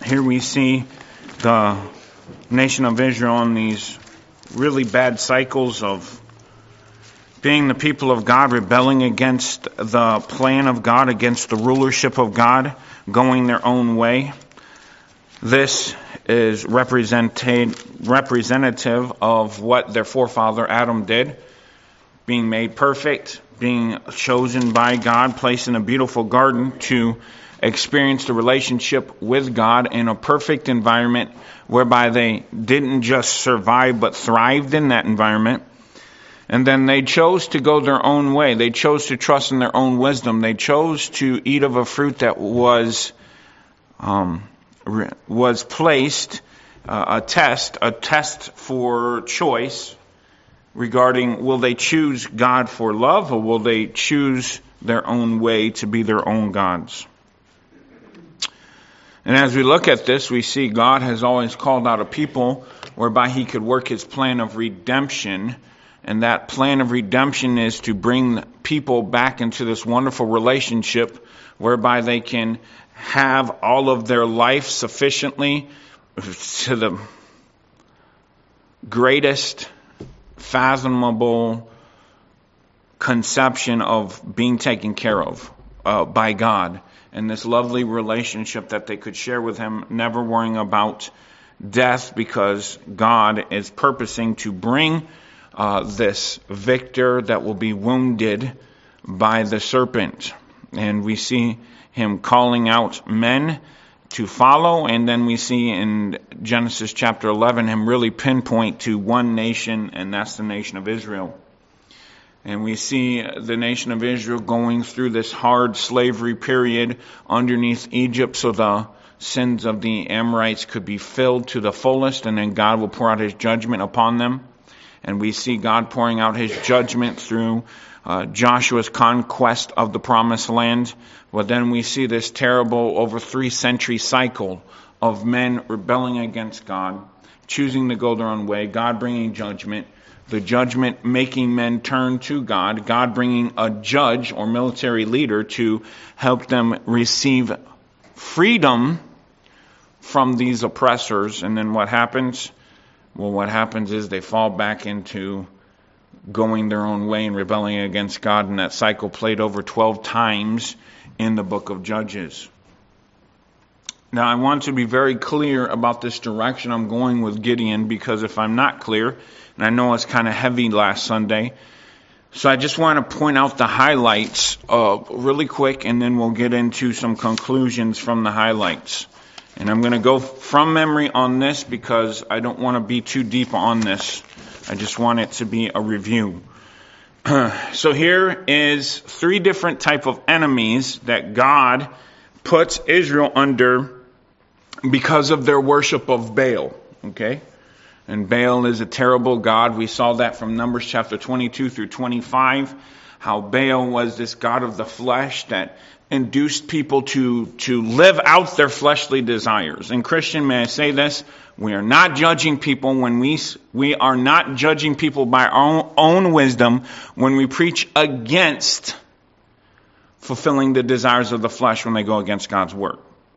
Here we see the nation of Israel in these really bad cycles of being the people of God, rebelling against the plan of God, against the rulership of God, going their own way. This is representative of what their forefather Adam did, being made perfect, being chosen by God, placed in a beautiful garden to experience the relationship with God in a perfect environment whereby they didn't just survive but thrived in that environment. And then they chose to go their own way. They chose to trust in their own wisdom. They chose to eat of a fruit that was placed, a test for choice regarding will they choose God for love or will they choose their own way to be their own gods. And as we look at this, we see God has always called out a people whereby He could work His plan of redemption. And that plan of redemption is to bring people back into this wonderful relationship whereby they can have all of their life sufficiently to the greatest fathomable conception of being taken care of by God. And this lovely relationship that they could share with Him, never worrying about death because God is purposing to bring this victor that will be wounded by the serpent. And we see Him calling out men to follow, and then we see in Genesis chapter 11 Him really pinpoint to one nation, and that's the nation of Israel. And we see the nation of Israel going through this hard slavery period underneath Egypt so the sins of the Amorites could be filled to the fullest, and then God will pour out His judgment upon them. And we see God pouring out His judgment through Joshua's conquest of the promised land. But then we see this terrible over 3-century cycle of men rebelling against God, choosing to go their own way, God bringing judgment, the judgment making men turn to God, God bringing a judge or military leader to help them receive freedom from these oppressors. And then what happens? Well, what happens is they fall back into going their own way and rebelling against God, and that cycle played over 12 times in the book of Judges. Now, I want to be very clear about this direction I'm going with Gideon, because if I'm not clear, and I know it's kind of heavy last Sunday, so I just want to point out the highlights really quick, and then we'll get into some conclusions from the highlights. And I'm going to go from memory on this because I don't want to be too deep on this. I just want it to be a review. So here is 3 different type of enemies that God puts Israel under because of their worship of Baal. Okay? And Baal is a terrible god. We saw that from Numbers chapter 22 through 25. How Baal was this god of the flesh that induced people to live out their fleshly desires. And Christian, may I say this? We are not judging people when we are not judging people by our own wisdom when we preach against fulfilling the desires of the flesh when they go against God's word.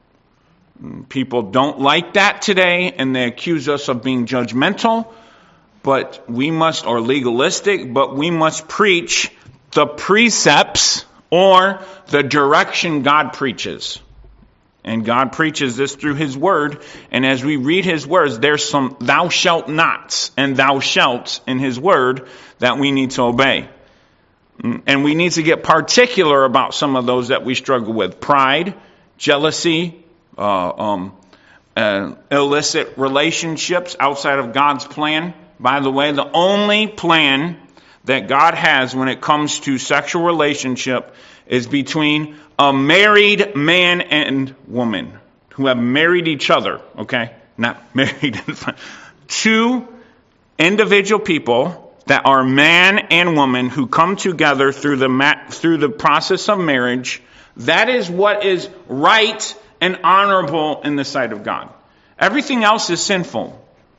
People don't like that today, and they accuse us of being judgmental, but we must, or legalistic, but we must preach the precepts or the direction God preaches. And God preaches this through His word. And as we read His words, there's some thou shalt nots and thou shalt in His word that we need to obey. And we need to get particular about some of those that we struggle with. Pride, jealousy, illicit relationships outside of God's plan. By the way, the only plan that God has when it comes to sexual relationship is between a married man and woman who have married each other, okay? Not married. 2 individual people that are man and woman who come together through the process of marriage. That is what is right and honorable in the sight of God. Everything else is sinful.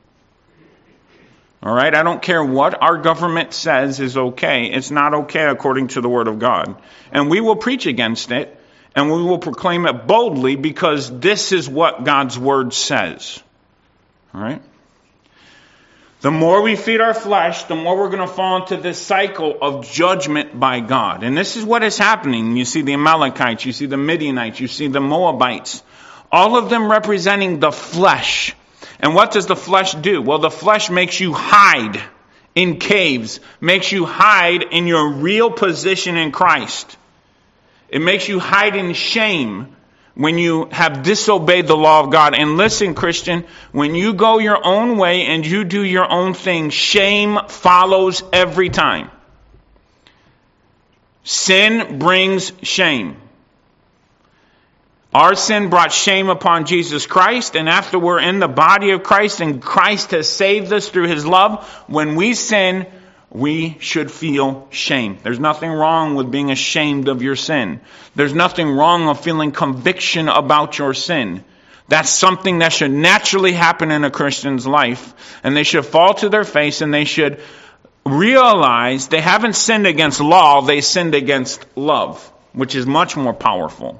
All right, I don't care what our government says is okay. It's not okay according to the Word of God. And we will preach against it. And we will proclaim it boldly because this is what God's word says. All right? The more we feed our flesh, the more we're going to fall into this cycle of judgment by God. And this is what is happening. You see the Amalekites, you see the Midianites, you see the Moabites. All of them representing the flesh. And what does the flesh do? Well, the flesh makes you hide in caves, makes you hide in your real position in Christ. It makes you hide in shame when you have disobeyed the law of God. And listen, Christian, when you go your own way and you do your own thing, shame follows every time. Sin brings shame. Our sin brought shame upon Jesus Christ, and after we're in the body of Christ and Christ has saved us through His love, when we sin, we should feel shame. There's nothing wrong with being ashamed of your sin. There's nothing wrong with feeling conviction about your sin. That's something that should naturally happen in a Christian's life. And they should fall to their face and they should realize they haven't sinned against law, they sinned against love, which is much more powerful.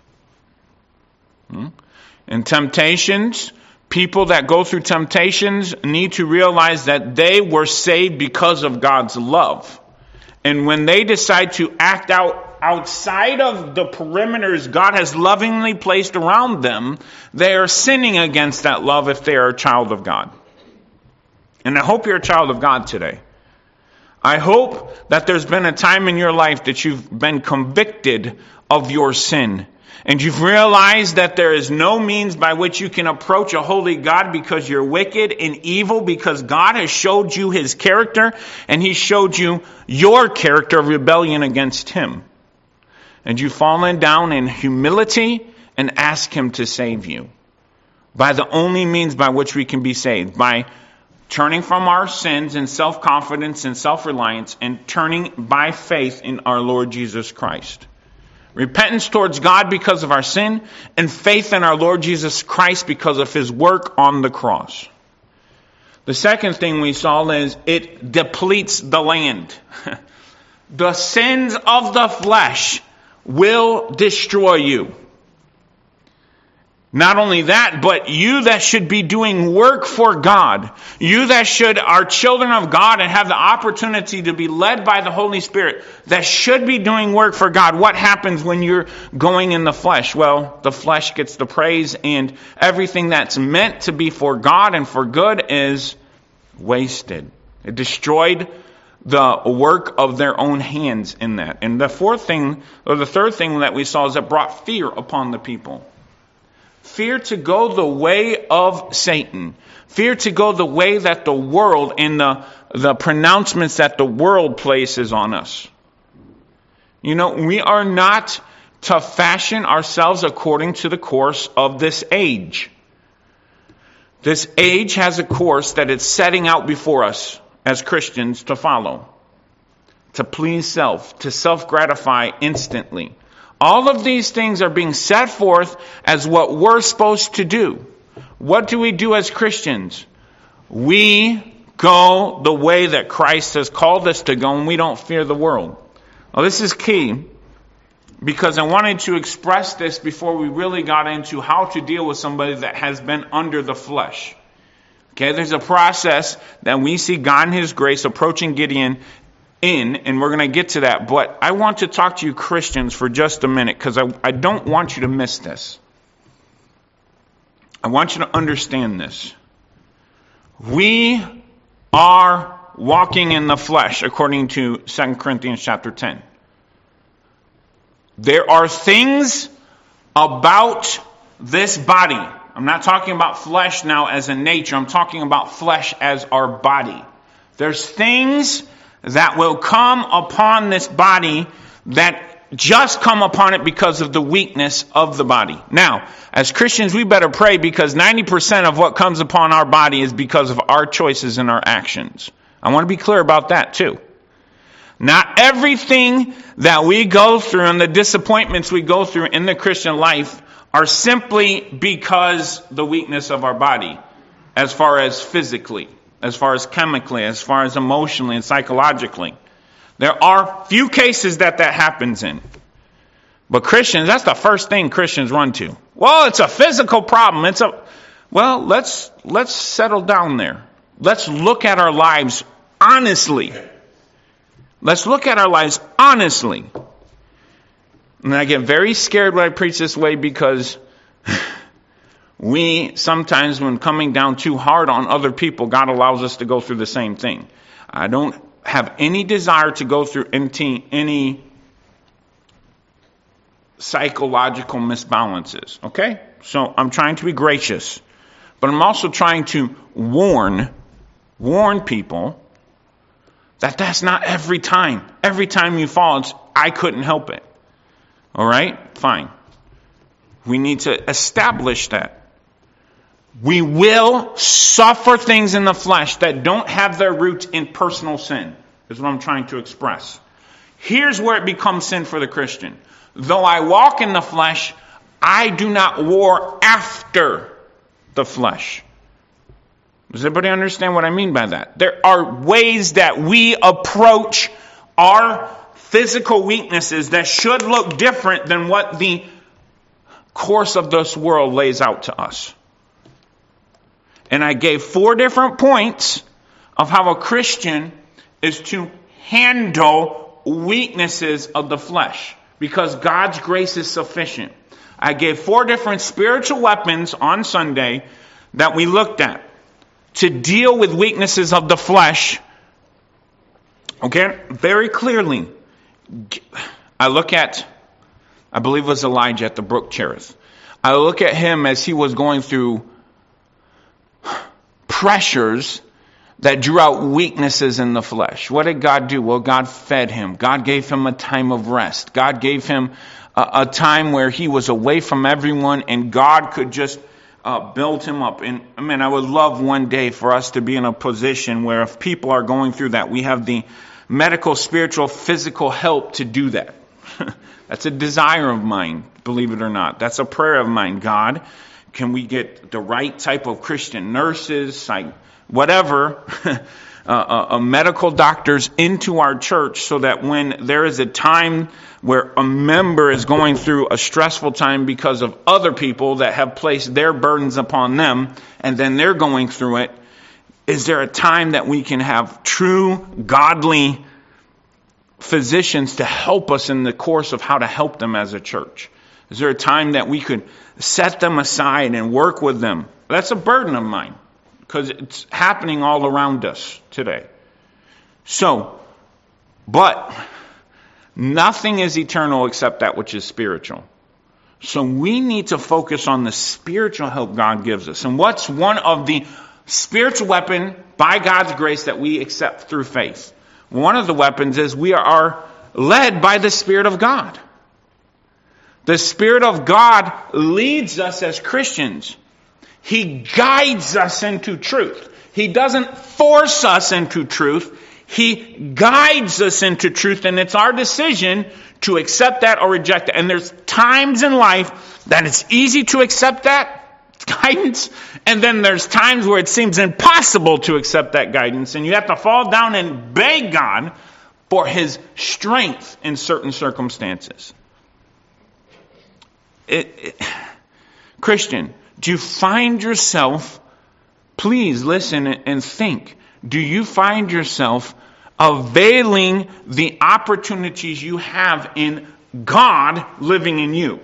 In temptations, people that go through temptations need to realize that they were saved because of God's love. And when they decide to act outside of the perimeters God has lovingly placed around them, they are sinning against that love if they are a child of God. And I hope you're a child of God today. I hope that there's been a time in your life that you've been convicted of your sin. And you've realized that there is no means by which you can approach a holy God because you're wicked and evil, because God has showed you His character and He showed you your character of rebellion against Him. And you've fallen down in humility and asked Him to save you by the only means by which we can be saved, by turning from our sins and self-confidence and self-reliance and turning by faith in our Lord Jesus Christ. Repentance towards God because of our sin, and faith in our Lord Jesus Christ because of His work on the cross. The second thing we saw is it depletes the land. The sins of the flesh will destroy you. Not only that, but you that should be doing work for God, you that are children of God and have the opportunity to be led by the Holy Spirit, that should be doing work for God. What happens when you're going in the flesh? Well, the flesh gets the praise, and everything that's meant to be for God and for good is wasted. It destroyed the work of their own hands in that. And the third thing that we saw is it brought fear upon the people. Fear to go the way of Satan. Fear to go the way that the world and the pronouncements that the world places on us. You know, we are not to fashion ourselves according to the course of this age. This age has a course that it's setting out before us as Christians to follow. To please self, to self-gratify instantly. All of these things are being set forth as what we're supposed to do. What do we do as Christians? We go the way that Christ has called us to go, and we don't fear the world. Well, this is key because I wanted to express this before we really got into how to deal with somebody that has been under the flesh. Okay, there's a process that we see God in His grace approaching Gideon and we're going to get to that. But I want to talk to you Christians for just a minute because I don't want you to miss this. I want you to understand this. We are walking in the flesh according to 2 Corinthians chapter 10. There are things about this body. I'm not talking about flesh now as a nature. I'm talking about flesh as our body. There's things that will come upon this body that just come upon it because of the weakness of the body. Now, as Christians, we better pray because 90% of what comes upon our body is because of our choices and our actions. I want to be clear about that too. Not everything that we go through and the disappointments we go through in the Christian life are simply because the weakness of our body, as far as physically, as far as chemically, as far as emotionally and psychologically. There are few cases that happens in. But Christians, that's the first thing Christians run to. Well, it's a physical problem. Well, let's settle down there. Let's look at our lives honestly. Let's look at our lives honestly. And I get very scared when I preach this way because we sometimes, when coming down too hard on other people, God allows us to go through the same thing. I don't have any desire to go through any psychological misbalances. Okay? So I'm trying to be gracious. But I'm also trying to warn people that that's not every time. Every time you fall, I couldn't help it. All right? Fine. We need to establish that. We will suffer things in the flesh that don't have their roots in personal sin, is what I'm trying to express. Here's where it becomes sin for the Christian. Though I walk in the flesh, I do not war after the flesh. Does everybody understand what I mean by that? There are ways that we approach our physical weaknesses that should look different than what the course of this world lays out to us. And I gave 4 different points of how a Christian is to handle weaknesses of the flesh, because God's grace is sufficient. I gave 4 different spiritual weapons on Sunday that we looked at to deal with weaknesses of the flesh. Okay, very clearly. I look at, I believe it was Elijah at the brook Cherith. I look at him as he was going through pressures that drew out weaknesses in the flesh. What did God do? Well, God fed him. God gave him a time of rest. God gave him a time where he was away from everyone, and God could just build him up. And I would love one day for us to be in a position where if people are going through that, we have the medical, spiritual, physical help to do that. That's a desire of mine, believe it or not. That's a prayer of mine. God, can we get the right type of Christian nurses, whatever, medical doctors into our church so that when there is a time where a member is going through a stressful time because of other people that have placed their burdens upon them and then they're going through it, is there a time that we can have true, godly physicians to help us in the course of how to help them as a church? Is there a time that we could set them aside and work with them? That's a burden of mine because it's happening all around us today. So, but nothing is eternal except that which is spiritual. So we need to focus on the spiritual help God gives us. And what's one of the spiritual weapon by God's grace that we accept through faith? One of the weapons is we are led by the Spirit of God. The Spirit of God leads us as Christians. He guides us into truth. He doesn't force us into truth. He guides us into truth, and it's our decision to accept that or reject it. And there's times in life that it's easy to accept that guidance, and then there's times where it seems impossible to accept that guidance, and you have to fall down and beg God for His strength in certain circumstances. Christian, do you find yourself, please listen and think, do you find yourself availing the opportunities you have in God living in you?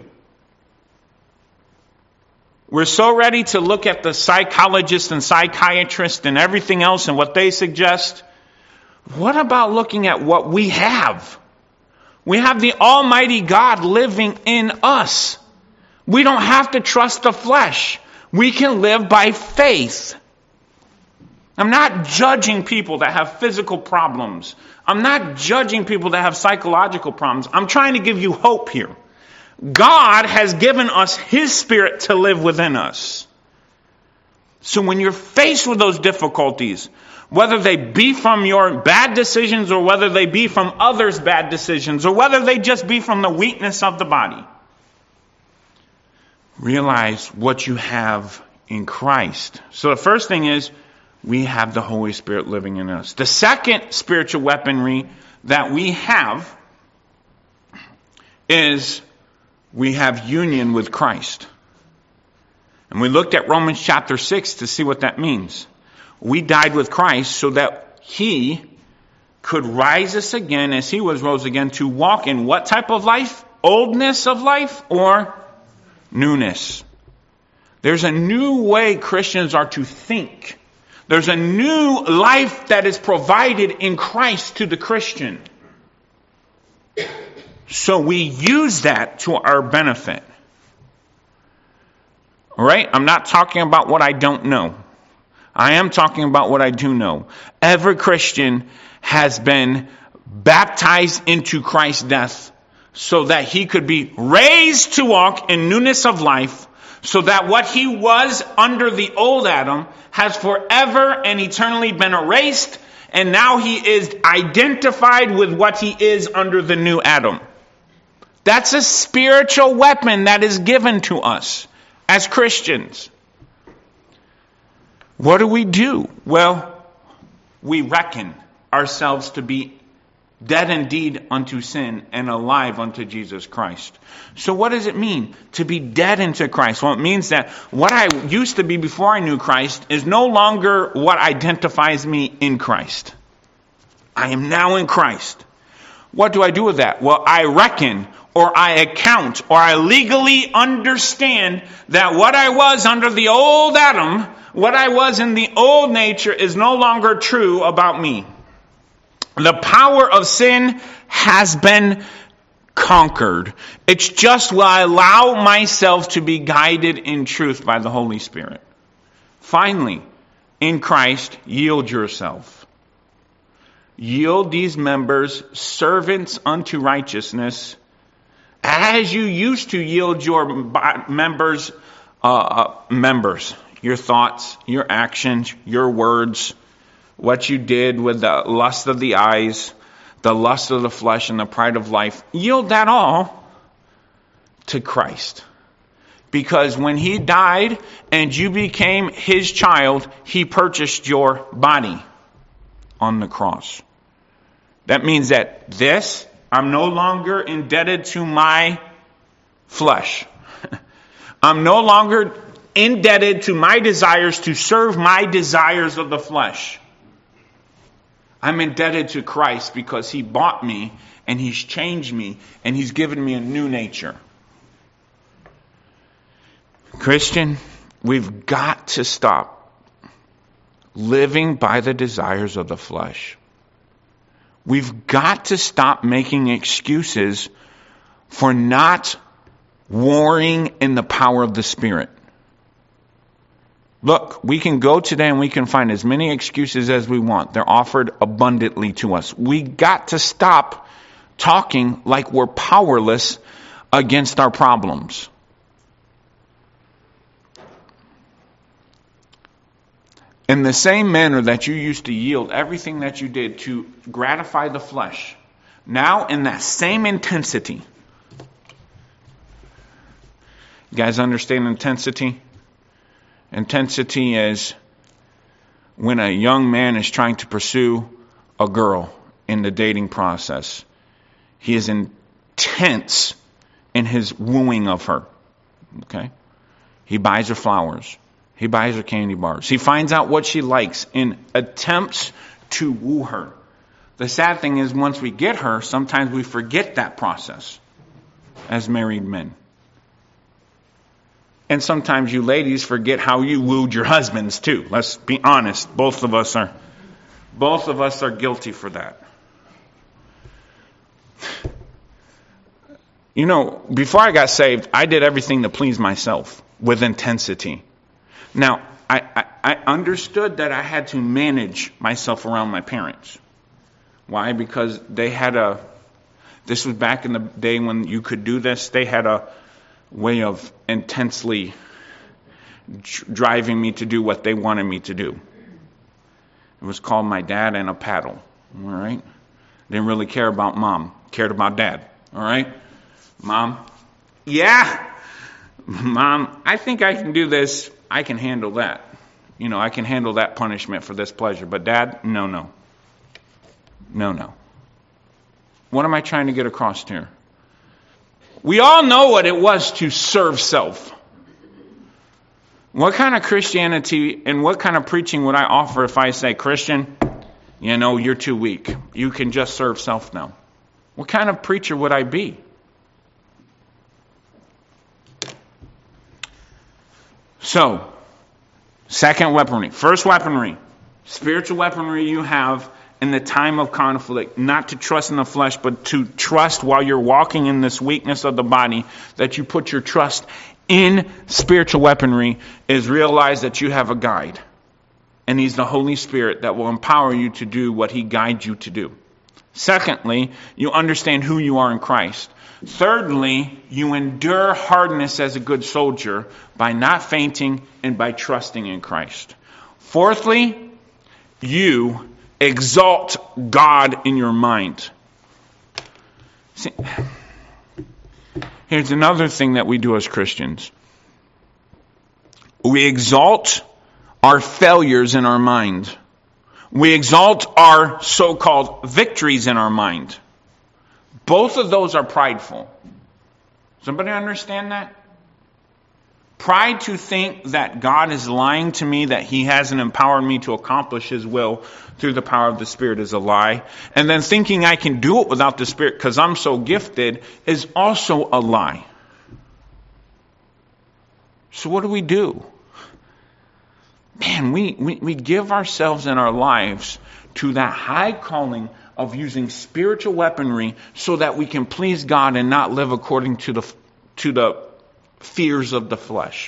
We're so ready to look at the psychologists and psychiatrists and everything else and what they suggest. What about looking at what we have? We have the Almighty God living in us. We don't have to trust the flesh. We can live by faith. I'm not judging people that have physical problems. I'm not judging people that have psychological problems. I'm trying to give you hope here. God has given us His Spirit to live within us. So when you're faced with those difficulties, whether they be from your bad decisions or whether they be from others' bad decisions or whether they just be from the weakness of the body, realize what you have in Christ. So the first thing is we have the Holy Spirit living in us. The second spiritual weaponry that we have is we have union with Christ. And we looked at Romans chapter 6 to see what that means. We died with Christ so that He could rise us again as He was rose again to walk in what type of life? Oldness of life or newness? There's a new way Christians are to think. There's a new life that is provided in Christ to the Christian. So we use that to our benefit. All right? I'm not talking about what I don't know. I am talking about what I do know. Every Christian has been baptized into Christ's death so that he could be raised to walk in newness of life, so that what he was under the old Adam has forever and eternally been erased, and now he is identified with what he is under the new Adam. That's a spiritual weapon that is given to us as Christians. What do? Well, we reckon ourselves to be dead indeed unto sin and alive unto Jesus Christ. So what does it mean to be dead into Christ? Well, it means that what I used to be before I knew Christ is no longer what identifies me in Christ. I am now in Christ. What do I do with that? Well, I reckon, or I account, or I legally understand that what I was under the old Adam, what I was in the old nature, is no longer true about me. The power of sin has been conquered. It's just when I allow myself to be guided in truth by the Holy Spirit. Finally, in Christ, yield yourself. Yield these members, servants unto righteousness, as you used to yield your members, your thoughts, your actions, your words, what you did with the lust of the eyes, the lust of the flesh, and the pride of life. Yield that all to Christ. Because when He died and you became His child, He purchased your body on the cross. That means that I'm no longer indebted to my flesh. I'm no longer indebted to my desires to serve my desires of the flesh. I'm indebted to Christ because He bought me and He's changed me and He's given me a new nature. Christian, we've got to stop living by the desires of the flesh. We've got to stop making excuses for not warring in the power of the Spirit. Look, we can go today and we can find as many excuses as we want. They're offered abundantly to us. We got to stop talking like we're powerless against our problems. In the same manner that you used to yield everything that you did to gratify the flesh, now in that same intensity. You guys understand intensity? Intensity is when a young man is trying to pursue a girl in the dating process. He is intense in his wooing of her. Okay? He buys her flowers. He buys her candy bars. He finds out what she likes and attempts to woo her. The sad thing is, once we get her, sometimes we forget that process as married men. And sometimes you ladies forget how you wooed your husbands too. Let's be honest. Both of us are guilty for that. You know, before I got saved, I did everything to please myself with intensity. Now, I understood that I had to manage myself around my parents. Why? Because this was back in the day when you could do this. They had a way of intensely driving me to do what they wanted me to do. It was called my dad and a paddle. All right? Didn't really care about mom. Cared about dad. All right? Mom? Yeah! Mom, I think I can do this. I can handle that. You know, I can handle that punishment for this pleasure. But Dad, no. No. What am I trying to get across here? We all know what it was to serve self. What kind of Christianity and what kind of preaching would I offer if I say, Christian, you're too weak. You can just serve self now. What kind of preacher would I be? So, second weaponry. First weaponry. Spiritual weaponry you have in the time of conflict. Not to trust in the flesh, but to trust while you're walking in this weakness of the body. That you put your trust in spiritual weaponry is realize that you have a guide. And He's the Holy Spirit that will empower you to do what He guides you to do. Secondly, you understand who you are in Christ. Thirdly, you endure hardness as a good soldier by not fainting and by trusting in Christ. Fourthly, you exalt God in your mind. See, here's another thing that we do as Christians. We exalt our failures in our mind. We exalt our so-called victories in our mind. Both of those are prideful. Somebody understand that? Pride to think that God is lying to me, that He hasn't empowered me to accomplish His will through the power of the Spirit is a lie. And then thinking I can do it without the Spirit because I'm so gifted is also a lie. So what do? Man, we give ourselves and our lives to that high calling of using spiritual weaponry so that we can please God and not live according to the fears of the flesh.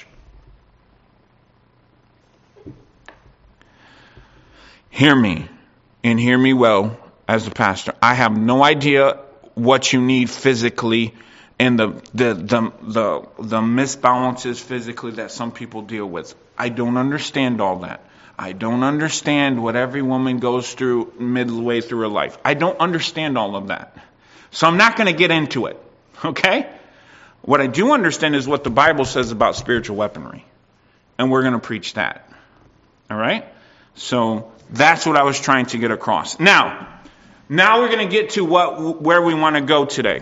Hear me, and hear me well as a pastor. I have no idea what you need physically and the misbalances physically that some people deal with. I don't understand all that. I don't understand what every woman goes through midway through her life. I don't understand all of that. So I'm not going to get into it. Okay? What I do understand is what the Bible says about spiritual weaponry. And we're going to preach that. All right? So that's what I was trying to get across. Now we're going to get to where we want to go today.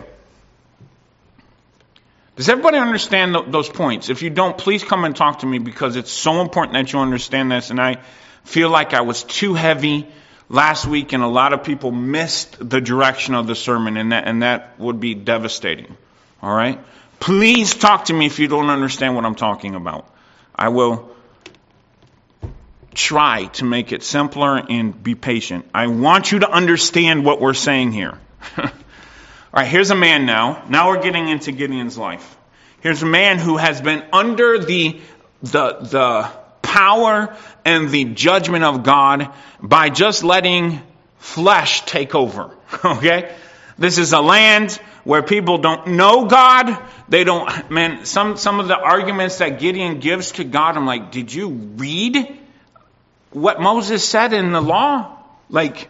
Does everybody understand those points? If you don't, please come and talk to me because it's so important that you understand this. And I feel like I was too heavy last week and a lot of people missed the direction of the sermon and that would be devastating. All right? Please talk to me if you don't understand what I'm talking about. I will try to make it simpler and be patient. I want you to understand what we're saying here. All right, here's a man now. Now we're getting into Gideon's life. Here's a man who has been under the power and the judgment of God by just letting flesh take over. Okay? This is a land where people don't know God. They don't, man, some of the arguments that Gideon gives to God, I'm like, did you read what Moses said in the law? Like,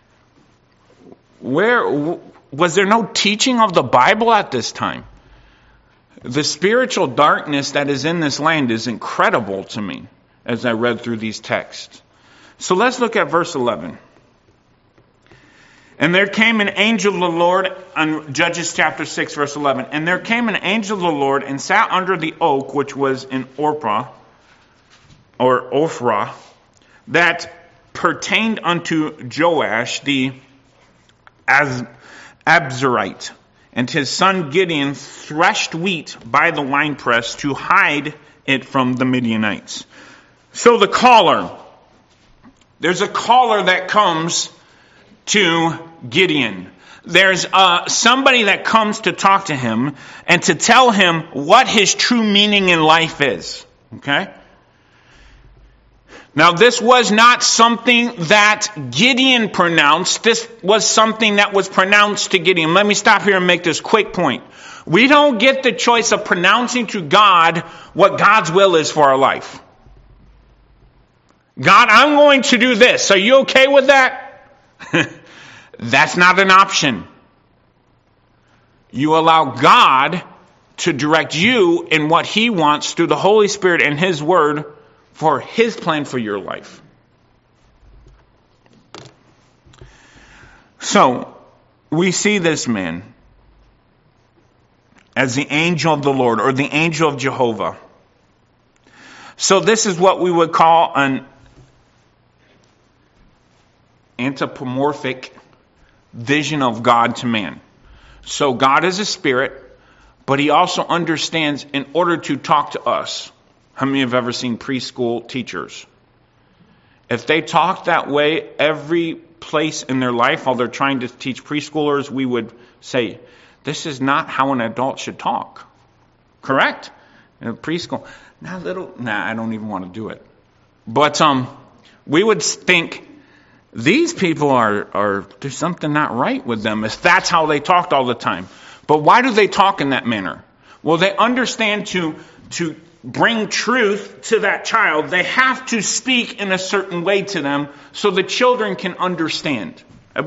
was there no teaching of the Bible at this time? The spiritual darkness that is in this land is incredible to me as I read through these texts. So let's look at verse 11. And there came an angel of the Lord, on Judges chapter 6, verse 11. And there came an angel of the Lord and sat under the oak, which was in Ophrah, that pertained unto Joash the Abzerite. And his son Gideon threshed wheat by the winepress to hide it from the Midianites. So the caller, there's a caller that comes to Gideon. There's somebody that comes to talk to him and to tell him what his true meaning in life is. Okay? Now, this was not something that Gideon pronounced. This was something that was pronounced to Gideon. Let me stop here and make this quick point. We don't get the choice of pronouncing to God what God's will is for our life. God, I'm going to do this. Are you okay with that? That's not an option. You allow God to direct you in what He wants through the Holy Spirit and His Word for His plan for your life. So, we see this man. as the angel of the Lord or the angel of Jehovah. So this is what we would call an anthropomorphic vision of God to man. So God is a spirit, but he also understands in order to talk to us. How many have ever seen preschool teachers? If they talk that way every place in their life while they're trying to teach preschoolers, we would say, this is not how an adult should talk. Correct? In a preschool. I don't even want to do it. But we would think, these people there's something not right with them if that's how they talked all the time. But why do they talk in that manner? Well, they understand to bring truth to that child, they have to speak in a certain way to them so the children can understand.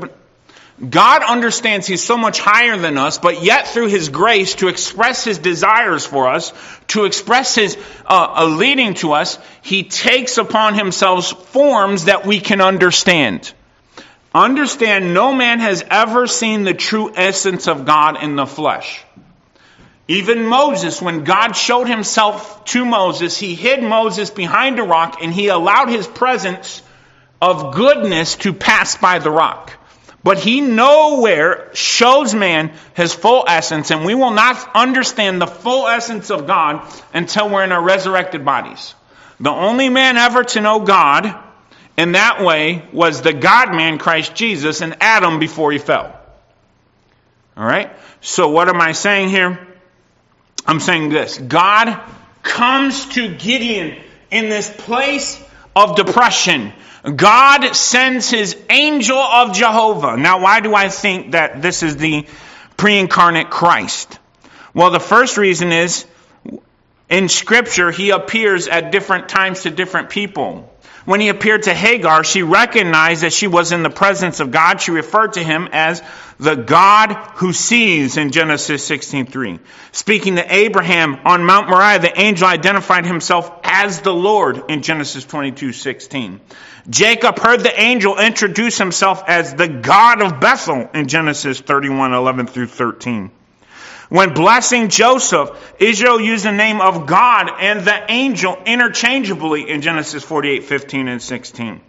God understands he's so much higher than us, but yet through his grace to express his desires for us, to express his leading to us, he takes upon himself forms that we can understand. Understand, no man has ever seen the true essence of God in the flesh. Even Moses, when God showed himself to Moses, he hid Moses behind a rock and he allowed his presence of goodness to pass by the rock. But he nowhere shows man his full essence, and we will not understand the full essence of God until we're in our resurrected bodies. The only man ever to know God in that way was the God-man, Christ Jesus, and Adam before he fell. All right? So what am I saying here? I'm saying this. God comes to Gideon in this place of depression. God sends his angel of Jehovah. Now, why do I think that this is the pre-incarnate Christ? Well, the first reason is, in Scripture, he appears at different times to different people. When he appeared to Hagar, she recognized that she was in the presence of God. She referred to him as the God who sees in Genesis 16:3. Speaking to Abraham on Mount Moriah, the angel identified himself as the Lord in Genesis 22:16. Jacob heard the angel introduce himself as the God of Bethel in Genesis 31:11 through 13. When blessing Joseph, Israel used the name of God and the angel interchangeably in Genesis 48:15 and 16.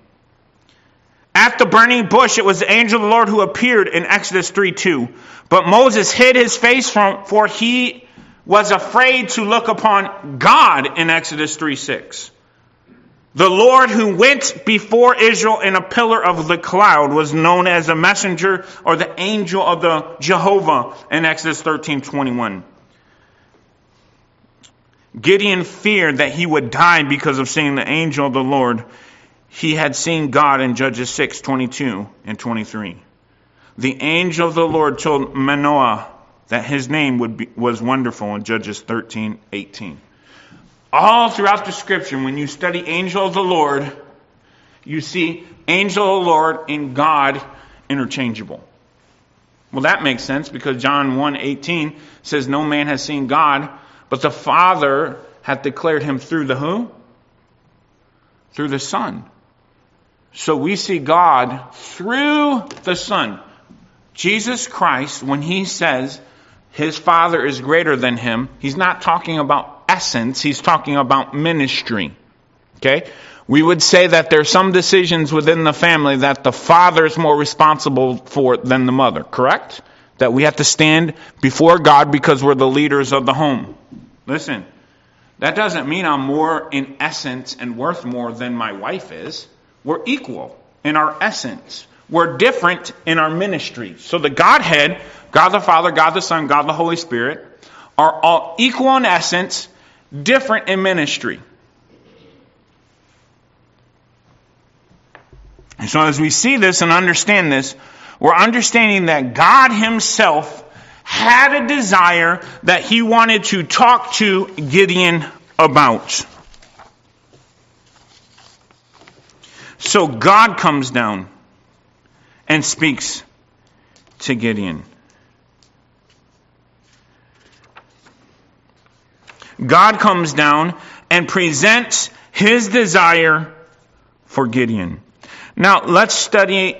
At the burning bush, it was the angel of the Lord who appeared in Exodus 3:2. But Moses hid his face for he was afraid to look upon God in Exodus 3:6. The Lord who went before Israel in a pillar of the cloud was known as a messenger or the angel of the Jehovah in Exodus 13:21. Gideon feared that he would die because of seeing the angel of the Lord. He had seen God in Judges 6:22 and 23. The angel of the Lord told Manoah that his name was wonderful in Judges 13:18. All throughout the Scripture, when you study angel of the Lord, you see angel of the Lord and God interchangeable. Well, that makes sense because John 1:18 says no man has seen God, but the Father hath declared him through the who? Through the Son. So we see God through the Son. Jesus Christ, when he says his Father is greater than him, he's not talking about essence, he's talking about ministry. Okay? We would say that there's some decisions within the family that the father is more responsible for than the mother, correct? That we have to stand before God because we're the leaders of the home. Listen, that doesn't mean I'm more in essence and worth more than my wife is. We're equal in our essence. We're different in our ministry. So the Godhead, God the Father, God the Son, God the Holy Spirit, are all equal in essence, different in ministry. And so as we see this and understand this, we're understanding that God himself had a desire that he wanted to talk to Gideon about. So God comes down and speaks to Gideon. God comes down and presents his desire for Gideon. Now, let's study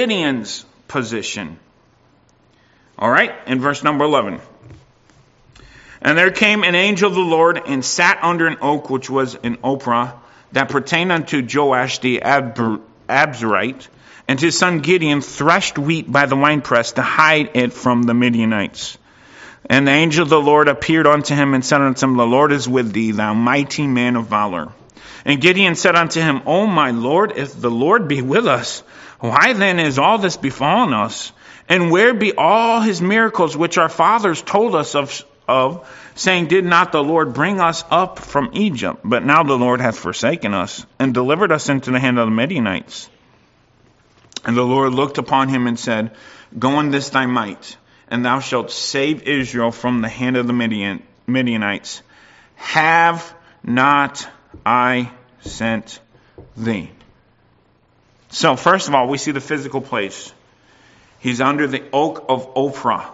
Gideon's position. All right, in verse number 11. And there came an angel of the Lord and sat under an oak which was in Ophrah, that pertained unto Joash the Abzerite, and his son Gideon threshed wheat by the winepress to hide it from the Midianites. And the angel of the Lord appeared unto him and said unto him, The Lord is with thee, thou mighty man of valor. And Gideon said unto him, O my Lord, if the Lord be with us, why then is all this befallen us? And where be all his miracles which our fathers told us of, saying, Did not the Lord bring us up from Egypt? But now the Lord hath forsaken us, and delivered us into the hand of the Midianites. And the Lord looked upon him and said, Go in this thy might, and thou shalt save Israel from the hand of the Midianites. Have not I sent thee? So first of all, we see the physical place. He's under the oak of Ophrah.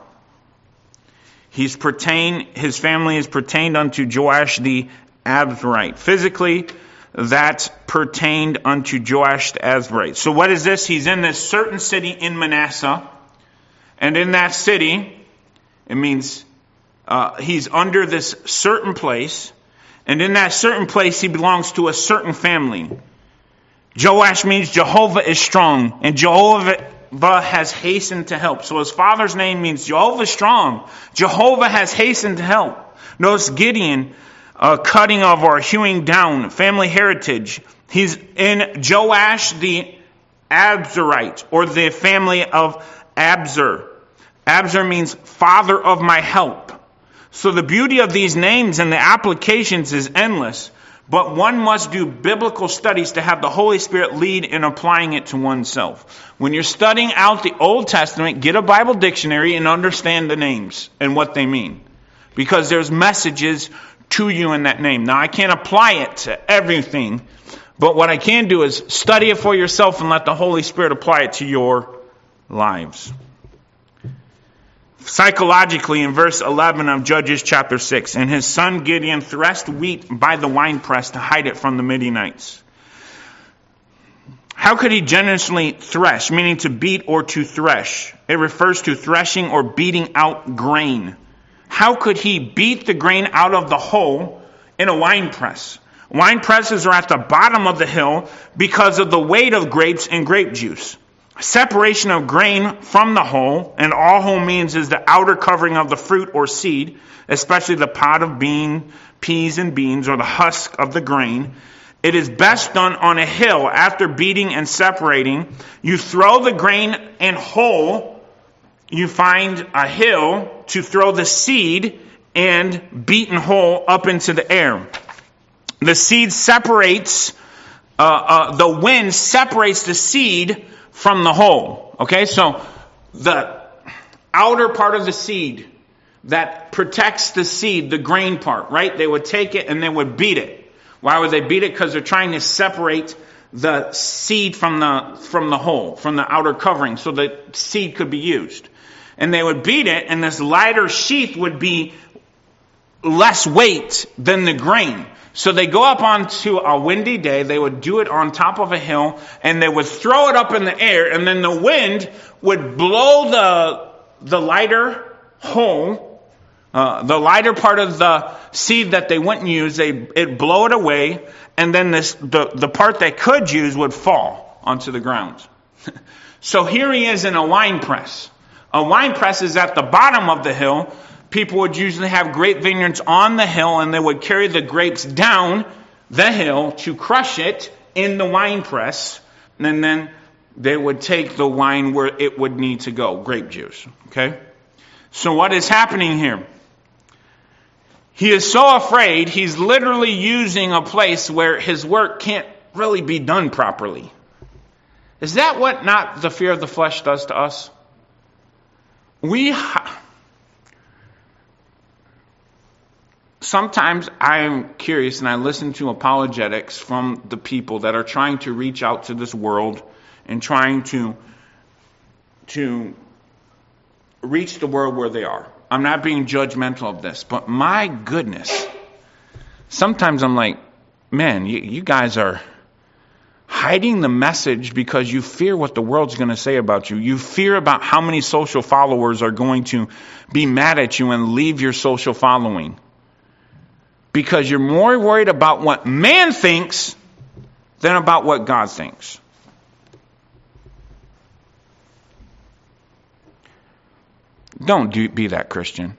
His family is pertained unto Joash the Abzerite. Physically, that pertained unto Joash the Abzerite. So what is this? He's in this certain city in Manasseh. And in that city, it means he's under this certain place. And in that certain place, he belongs to a certain family. Joash means Jehovah is strong. And Jehovah has hastened to help. So his father's name means Jehovah strong. Jehovah has hastened to help. Notice Gideon, cutting of or hewing down, family heritage. He's in Joash the Abzerite, or the family of Abzer. Abzer means father of my help. So the beauty of these names and the applications is endless. But one must do biblical studies to have the Holy Spirit lead in applying it to oneself. When you're studying out the Old Testament, get a Bible dictionary and understand the names and what they mean. Because there's messages to you in that name. Now, I can't apply it to everything, but what I can do is study it for yourself and let the Holy Spirit apply it to your lives. Psychologically, in verse 11 of Judges chapter 6, and his son Gideon threshed wheat by the winepress to hide it from the Midianites. How could he generously thresh, meaning to beat or to thresh? It refers to threshing or beating out grain. How could he beat the grain out of the hull in a winepress? Wine presses are at the bottom of the hill because of the weight of grapes and grape juice. Separation of grain from the hull, and all hull means is the outer covering of the fruit or seed, especially the pod of peas and beans, or the husk of the grain. It is best done on a hill. After beating and separating, you throw the grain and hull. You find a hill to throw the seed and beaten hull up into the air. The seed separates, the wind separates the seed from the hull. Okay, so the outer part of the seed that protects the seed, the grain part, right? They would take it and they would beat it. Why would they beat it? Because they're trying to separate the seed from the hull, from the outer covering, so the seed could be used. And they would beat it, and this lighter sheath would be less weight than the grain. So they go up onto a windy day, they would do it on top of a hill, and they would throw it up in the air, and then the wind would blow the lighter hull, the lighter part of the seed that they wouldn't use, it'd blow it away, and then the part they could use would fall onto the ground. So here he is in a wine press. A wine press is at the bottom of the hill. People would usually have grape vineyards on the hill, and they would carry the grapes down the hill to crush it in the wine press, and then they would take the wine where it would need to go, grape juice. Okay? So what is happening here? He is so afraid, he's literally using a place where his work can't really be done properly. Is that what not the fear of the flesh does to us? Sometimes I am curious and I listen to apologetics from the people that are trying to reach out to this world and trying to reach the world where they are. I'm not being judgmental of this, but my goodness, sometimes I'm like, man, you guys are hiding the message because you fear what the world's going to say about you. You fear about how many social followers are going to be mad at you and leave your social following. Because you're more worried about what man thinks than about what God thinks. Don't be that Christian.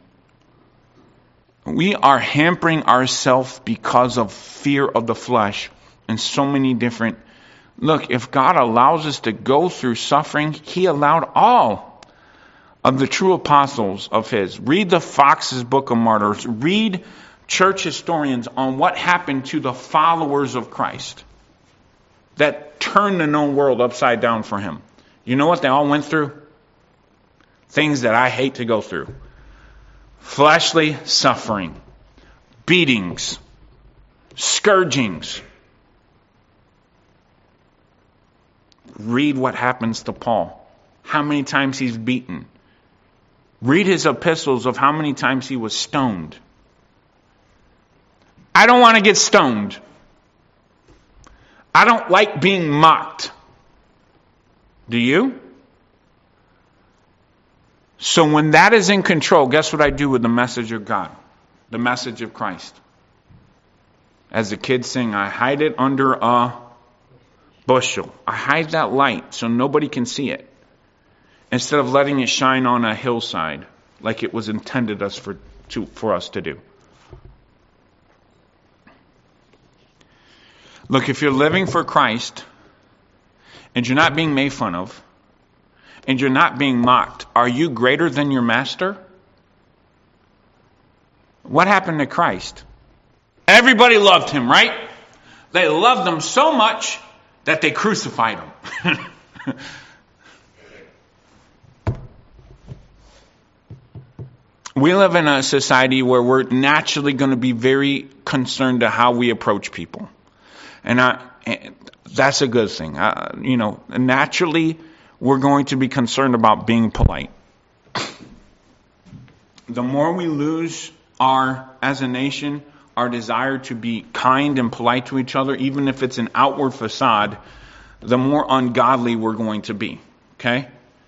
We are hampering ourselves because of fear of the flesh and so many different. Look, if God allows us to go through suffering, He allowed all of the true apostles of His. Read the Fox's Book of Martyrs. Read church historians on what happened to the followers of Christ that turned the known world upside down for Him. You know what they all went through? Things that I hate to go through. Fleshly suffering, beatings, scourgings. Read what happens to Paul. How many times he's beaten. Read his epistles of how many times he was stoned. I don't want to get stoned. I don't like being mocked. Do you? So when that is in control, guess what I do with the message of God? The message of Christ. As the kids sing, I hide it under a bushel. I hide that light so nobody can see it. Instead of letting it shine on a hillside like it was intended for us to do. Look, if you're living for Christ and you're not being made fun of, and you're not being mocked, are you greater than your master? What happened to Christ? Everybody loved Him, right? They loved Him so much that they crucified Him. We live in a society where we're naturally going to be very concerned to how we approach people. And that's a good thing. Naturally, we're going to be concerned about being polite. The more we lose as a nation, our desire to be kind and polite to each other, even if it's an outward facade, the more ungodly we're going to be. Okay?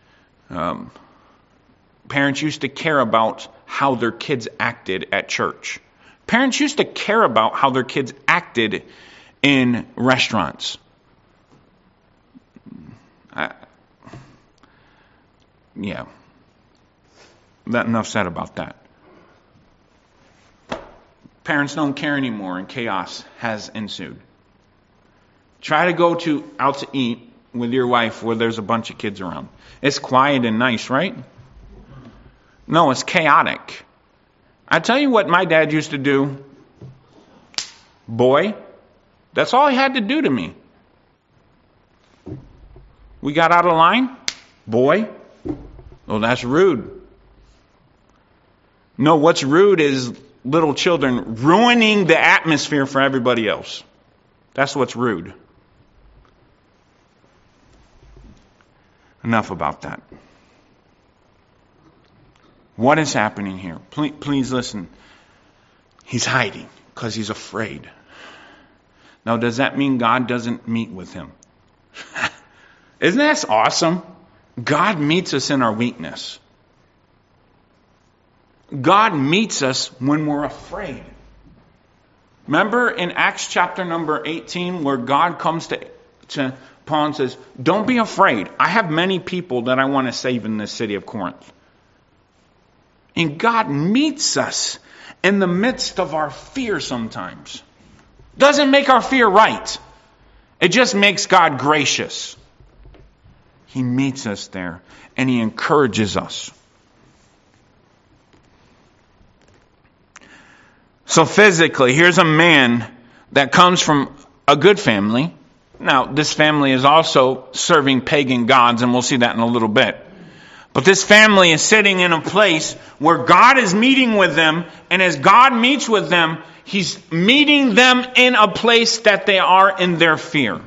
Parents used to care about how their kids acted at church. Parents used to care about how their kids acted in restaurants. Yeah. Enough said about that. Parents don't care anymore and chaos has ensued. Try to go out to eat with your wife where there's a bunch of kids around. It's quiet and nice, right? No, it's chaotic. I tell you what my dad used to do. Boy, that's all he had to do to me. We got out of line. Boy. Oh, that's rude. No, what's rude is little children ruining the atmosphere for everybody else. That's what's rude. Enough about that. What is happening here? Please listen. He's hiding because he's afraid. Now, does that mean God doesn't meet with him? Isn't that awesome? God meets us in our weakness. God meets us when we're afraid. Remember in Acts chapter number 18 where God comes to Paul and says, don't be afraid. I have many people that I want to save in this city of Corinth. And God meets us in the midst of our fear sometimes. Doesn't make our fear right. It just makes God gracious. He meets us there and He encourages us. So physically, here's a man that comes from a good family. Now, this family is also serving pagan gods, and we'll see that in a little bit. But this family is sitting in a place where God is meeting with them, and as God meets with them, He's meeting them in a place that they are in their fear.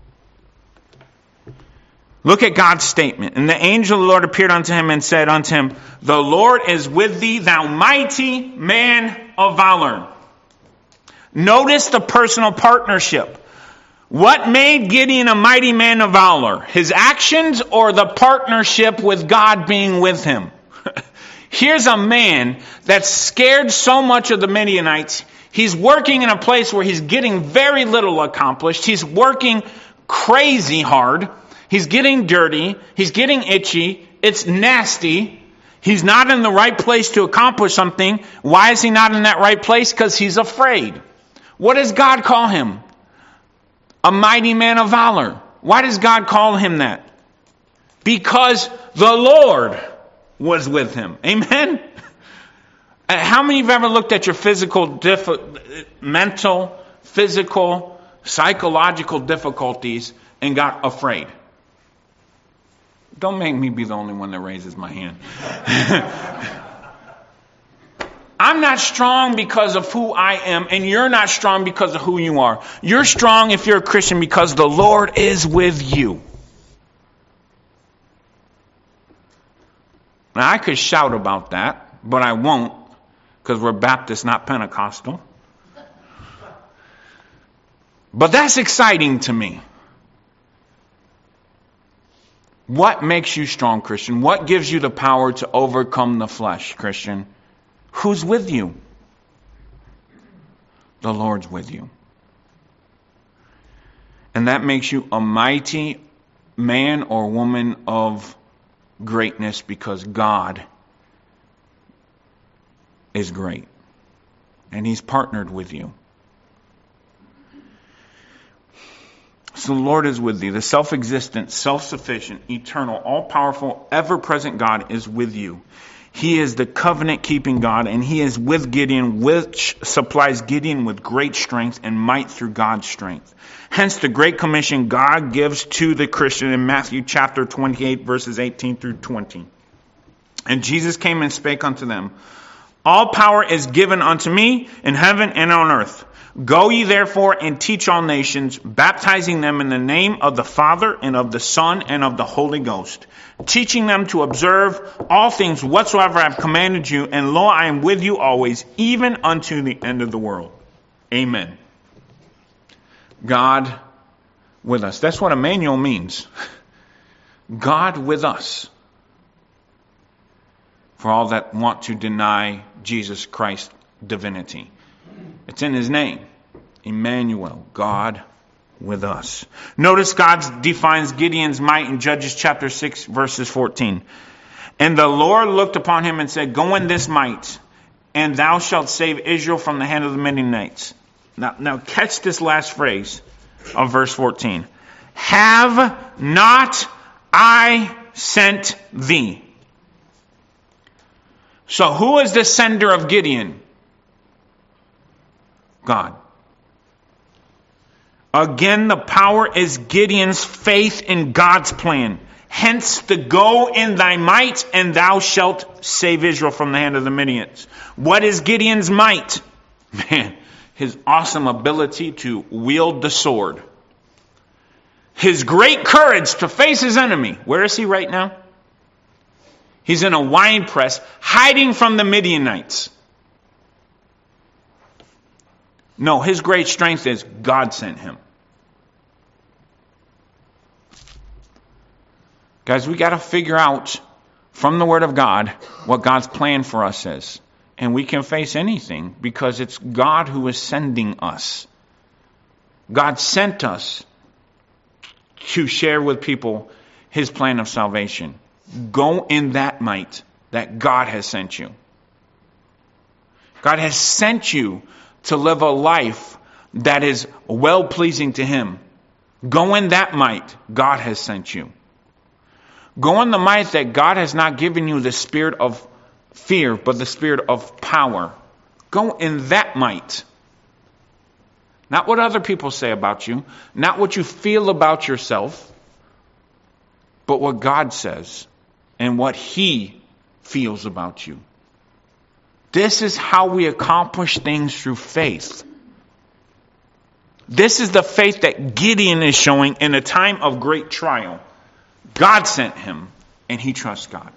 Look at God's statement. And the angel of the Lord appeared unto him and said unto him, the Lord is with thee, thou mighty man of valor. Notice the personal partnership. What made Gideon a mighty man of valor? His actions or the partnership with God being with him? Here's a man that's scared so much of the Midianites. He's working in a place where he's getting very little accomplished. He's working crazy hard. He's getting dirty. He's getting itchy. It's nasty. He's not in the right place to accomplish something. Why is he not in that right place? Because he's afraid. What does God call him? A mighty man of valor. Why does God call him that? Because the Lord was with him. Amen? How many of you have ever looked at your mental, physical, psychological difficulties and got afraid? Don't make me be the only one that raises my hand. I'm not strong because of who I am, and you're not strong because of who you are. You're strong if you're a Christian because the Lord is with you. Now, I could shout about that, but I won't, because we're Baptist, not Pentecostal. But that's exciting to me. What makes you strong, Christian? What gives you the power to overcome the flesh, Christian? Who's with you? The Lord's with you. And that makes you a mighty man or woman of greatness because God is great. And He's partnered with you. So the Lord is with thee. The self-existent, self-sufficient, eternal, all-powerful, ever-present God is with you. He is the covenant-keeping God, and He is with Gideon, which supplies Gideon with great strength and might through God's strength. Hence the great commission God gives to the Christian in Matthew chapter 28, verses 18 through 20. And Jesus came and spake unto them, all power is given unto me in heaven and on earth. Go ye therefore and teach all nations, baptizing them in the name of the Father and of the Son and of the Holy Ghost, teaching them to observe all things whatsoever I have commanded you, and lo, I am with you always, even unto the end of the world. Amen. God with us. That's what Emmanuel means. God with us. For all that want to deny Jesus Christ's divinity. It's in His name. Emmanuel, God with us. Notice God defines Gideon's might in Judges chapter 6, verses 14. And the Lord looked upon him and said, go in this might, and thou shalt save Israel from the hand of the Midianites. Now catch this last phrase of verse 14. Have not I sent thee? So who is the sender of Gideon? God. Again, the power is Gideon's faith in God's plan. Hence the go in thy might, and thou shalt save Israel from the hand of the Midianites. What is Gideon's might? Man, his awesome ability to wield the sword. His great courage to face his enemy. Where is he right now? He's in a wine press, hiding from the Midianites. No, his great strength is God sent him. Guys, we got to figure out from the Word of God what God's plan for us is. And we can face anything because it's God who is sending us. God sent us to share with people His plan of salvation. Go in that might that God has sent you. God has sent you to live a life that is well-pleasing to Him. Go in that might God has sent you. Go in the might that God has not given you the spirit of fear, but the spirit of power. Go in that might. Not what other people say about you, not what you feel about yourself, but what God says and what He feels about you. This is how we accomplish things through faith. This is the faith that Gideon is showing in a time of great trial. God sent him, and he trusts God.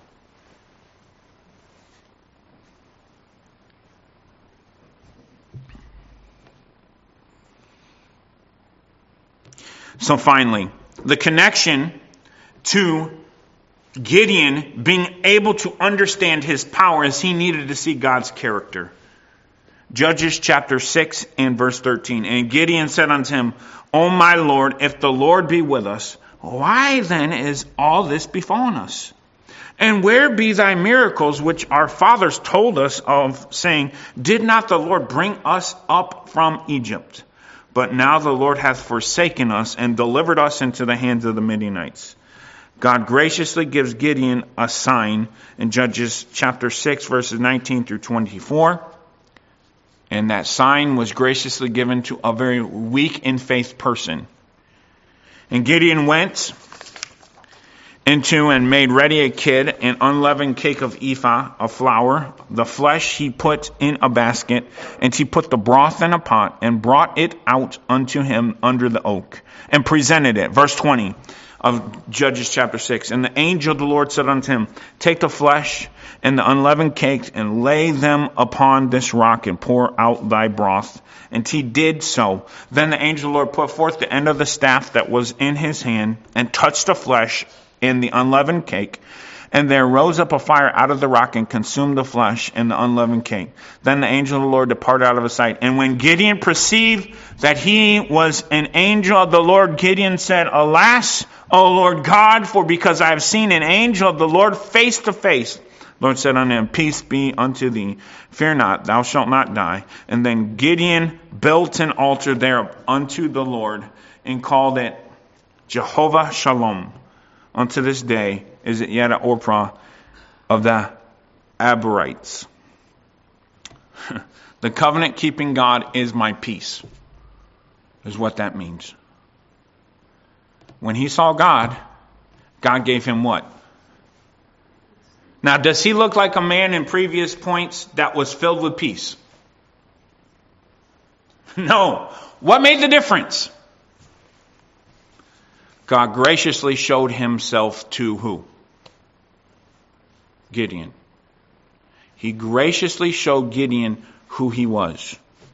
So finally, the connection to Gideon being able to understand his power is he needed to see God's character. Judges chapter 6 and verse 13. And Gideon said unto him, O my Lord, if the Lord be with us, why then is all this befallen us? And where be thy miracles which our fathers told us of, saying, Did not the Lord bring us up from Egypt? But now the Lord hath forsaken us and delivered us into the hands of the Midianites. God graciously gives Gideon a sign in Judges chapter 6 verses 19 through 24. And that sign was graciously given to a very weak in faith person. And Gideon went into and made ready a kid, an unleavened cake of ephah of flour. The flesh he put in a basket, and he put the broth in a pot, and brought it out unto him under the oak, and presented it. Verse 20 of Judges chapter 6. And the angel of the Lord said unto him, Take the flesh and the unleavened cakes, and lay them upon this rock, and pour out thy broth. And he did so. Then the angel of the Lord put forth the end of the staff that was in his hand, and touched the flesh in the unleavened cake, and there rose up a fire out of the rock and consumed the flesh and the unleavened cake. Then the angel of the Lord departed out of his sight. And when Gideon perceived that he was an angel of the Lord, Gideon said, Alas, O Lord God, for because I have seen an angel of the Lord face to face. The Lord said unto him, Peace be unto thee. Fear not, thou shalt not die. And then Gideon built an altar there unto the Lord, and called it Jehovah Shalom. Unto this day is it yet at Ophrah of the Abarites. The covenant-keeping God is my peace, is what that means. When he saw God, God gave him what? Now, does he look like a man in previous points that was filled with peace? No. What made the difference? God graciously showed himself to who? Gideon. He graciously showed Gideon who he was.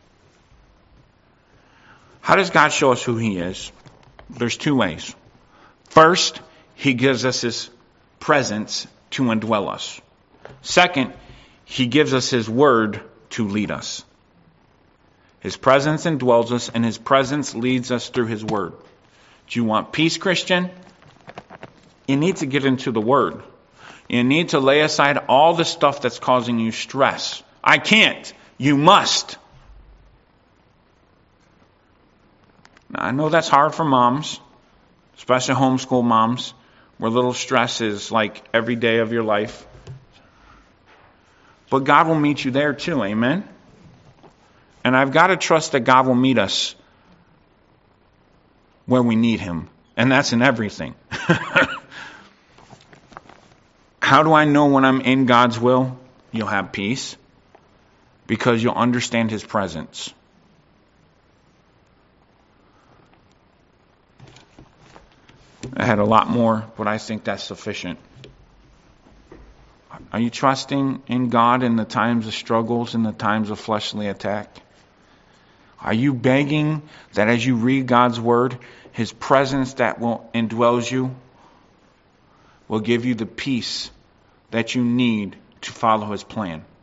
How does God show us who he is? There's two ways. First, he gives us his presence to indwell us. Second, he gives us his word to lead us. His presence indwells us, and his presence leads us through his word. Do you want peace, Christian? You need to get into the Word. You need to lay aside all the stuff that's causing you stress. I can't. You must. Now, I know that's hard for moms, especially homeschool moms, where little stress is like every day of your life. But God will meet you there too, amen? And I've got to trust that God will meet us where we need him. And that's in everything. How do I know when I'm in God's will? You'll have peace. Because you'll understand his presence. I had a lot more, but I think that's sufficient. Are you trusting in God in the times of struggles, in the times of fleshly attack? Are you begging that as you read God's word, his presence that will indwells you will give you the peace that you need to follow his plan?